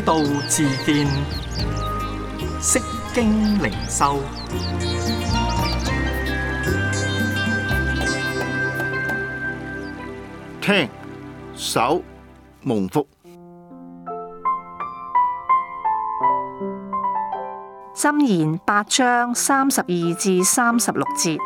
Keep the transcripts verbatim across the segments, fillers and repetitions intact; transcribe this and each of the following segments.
道自見，釋經靈修。 聽，守，蒙福。 箴言八章三十二至三十六節。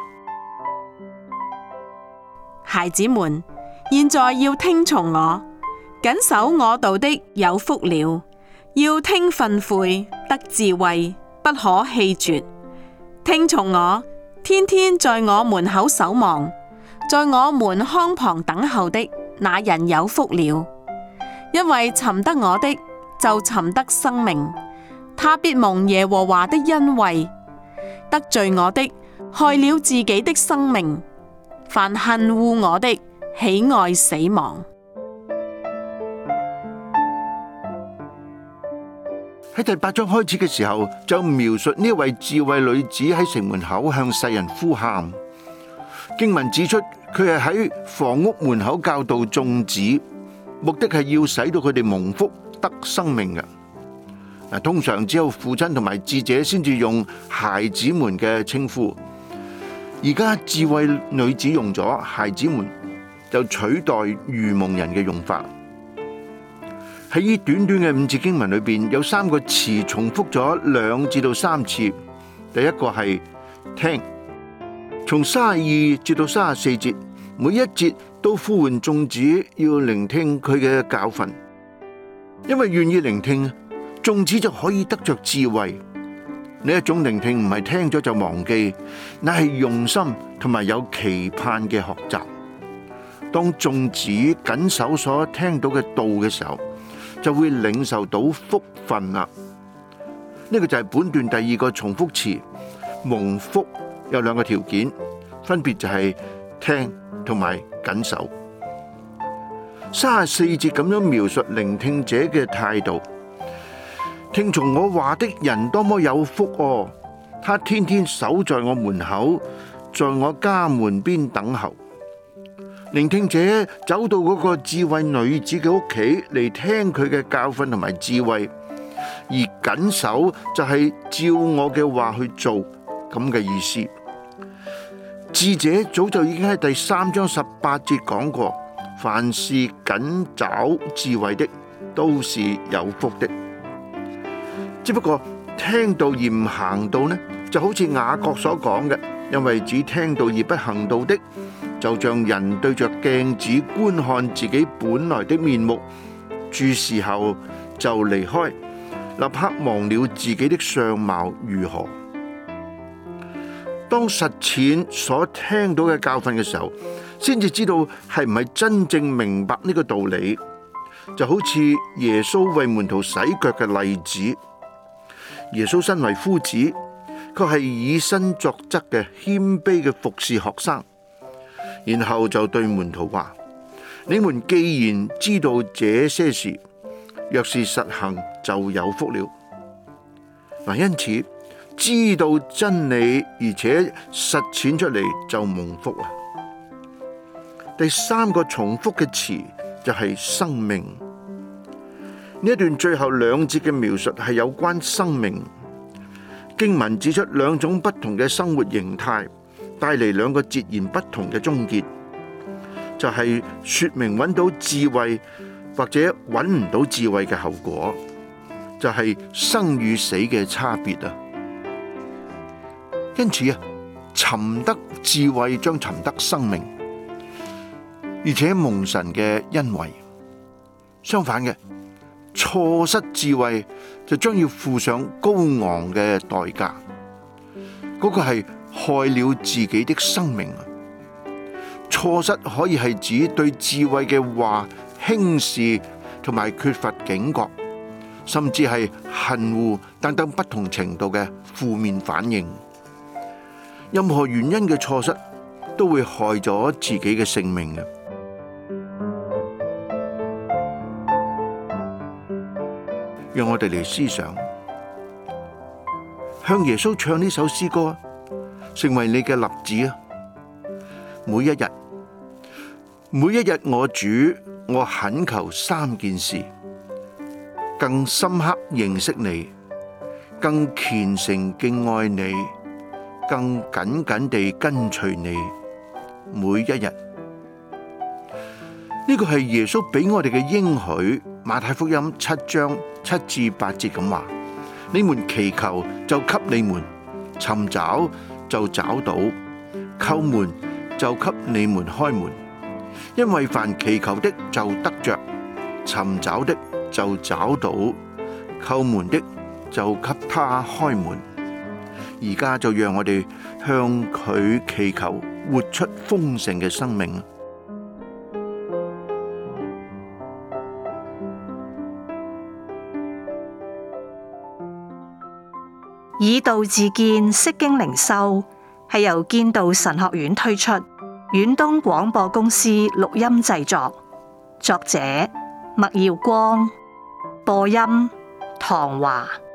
孩子們，現在要聽從我，謹守我道的有福了。要聽訓誨，得智慧，不可棄絕。聽從我，天天在我門口守望，在我門框旁等候的那人有福了。因為尋得我的，就尋得生命，他必蒙耶和華的恩惠。得罪我的，害了自己的生命。凡恨惡我的，喜愛死亡。 喺第八章開始嘅時候，就描述呢位智慧女子喺城門口向世人呼喊。經文指出，佢係喺房屋門口教導眾子，目的係要使到佢哋蒙福得生命嘅。嗱，通常只有父親同埋智者先至用孩子們嘅稱呼，而家智慧女子用咗孩子們，就取代愚蒙人嘅用法。喺呢短短嘅五節經文裏邊，有三個詞重複咗兩至到三次。第一個係聽，從三十二至到三十四節，每一節都呼喚眾子要聆聽佢嘅教訓，因為願意聆聽，眾子就可以得着智慧。呢一種聆聽唔係聽咗就忘記，乃係用心同埋有期盼嘅學習。當眾子謹守所聽到嘅道嘅時候，就會領受到福分啦。呢個就係本段第二個重複詞，蒙福有兩個條件，分別就係聽同埋謹守。三十四節咁樣描述聆聽者嘅態度：聽從我話的人多麼有福哦！他天天守在我門口，在我家門邊等候。聆聽者走到嗰個智慧女子嘅屋企嚟聽佢嘅教訓同埋智慧，而謹守就係照我嘅話去做咁嘅意思。智者早就已經喺第三章十八節講過，凡是謹找智慧的，都是有福的。只不過聽道而唔行道呢，就好似雅各所講嘅，因為只聽道而不行道的，就像人對着鏡子觀看自己本來的面目，注視後就離開，立刻忘了自己的相貌如何。當實踐所聽到嘅教訓嘅時候，先至知道係唔係真正明白呢個道理。就好似耶穌為門徒洗腳嘅例子，耶穌身為夫子，佢係以身作則嘅謙卑嘅服侍學生。然後就對門徒話：你們既然知道這些事，若是實行，就有福了。嗱，因此知道真理而且實踐出嚟就蒙福啊！第三個重複嘅詞就係生命。呢一段最後兩節嘅描述係有關生命。經文指出兩種不同嘅生活形態，帶嚟兩個截然不同嘅終結，就係說明揾到智慧或者揾唔到智慧嘅後果，就係生與死嘅差別啊！因此啊，尋得智慧將尋得生命，而且蒙神嘅恩惠。相反嘅，錯失智慧就將要付上高昂嘅代價，嗰個係害了自己的生命啊！錯失可以係指對智慧嘅話輕視同埋缺乏警覺，甚至係恨惡等等不同程度嘅負面反應。任何原因嘅錯失都會害咗自己嘅性命嘅。讓我哋嚟思想，向耶穌唱呢首詩歌，成為你嘅立志啊！每一日，每一日，我主，我懇求三件事： 更深刻認識你，更虔誠敬愛你，更緊緊地跟隨你，每一日。呢個係耶穌俾我哋嘅應許。馬太福音七章七至八節咁話：你們祈求就給你們，尋找就找到，叩門就給你們開門。因為凡祈求的就得着，尋找的就找到，叩門的就給他開門。而家就讓我哋向佢祈求，活出豐盛嘅生命。 以道自見，釋經靈修係由建道神學院推出，遠東廣播公司錄音製作，作者麥耀光，播音唐華。